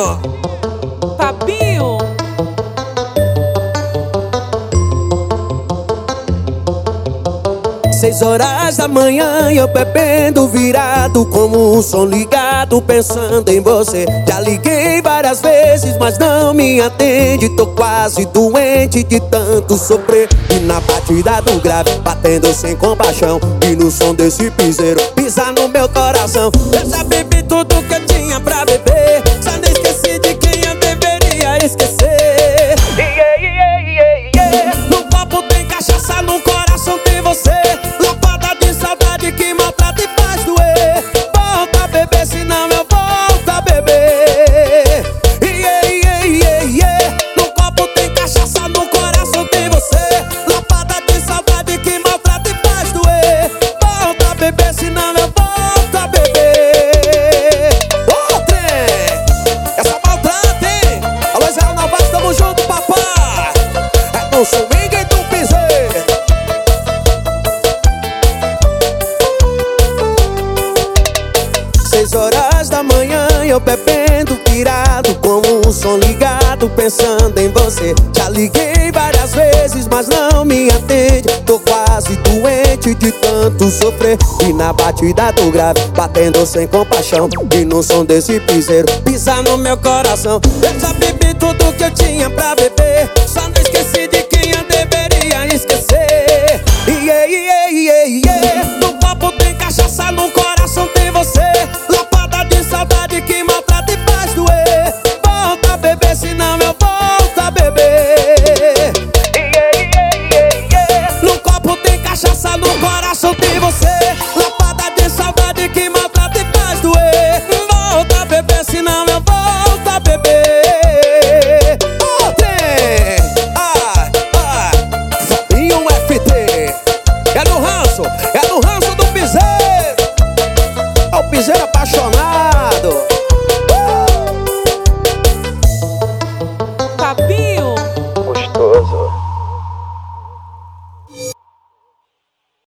Fabinho! Fabinho! 6 horas da manhã eu bebendo virado, como um som ligado, pensando em você. Já liguei várias vezes, mas não me atende. Tô quase doente de tanto sofrer. E na batida do grave, batendo sem compaixão, e no som desse piseiro pisa no meu coração. Eu já bebi tudo que eu tinha pra beber, só não esqueci de quem eu deveria esquecer. No copo tem cachaça, no coração tem você. Loucada de saudade que maltrata e faz doer. Volta a beber, senão eu volto a beber. No copo tem cachaça, no coração tem você. Loucada de saudade que maltrata e faz doer. Volta a beber, senão eu volto a beber. Ô, trem! Essa maltrata, hein? Alô, Zé Novaes, tamo junto, papai. É no swing e do piseiro. 6 horas da manhã eu bebendo virado, com um som ligado, pensando em você. Já liguei várias vezes, mas não me atende. Tô quase doente de tanto sofrer. E na batida do grave, batendo sem compaixão, e no som desse piseiro pisa no meu coração. Eu já bebi tudo que eu tinha pra beber, só não esqueci de quem eu deveria esquecer.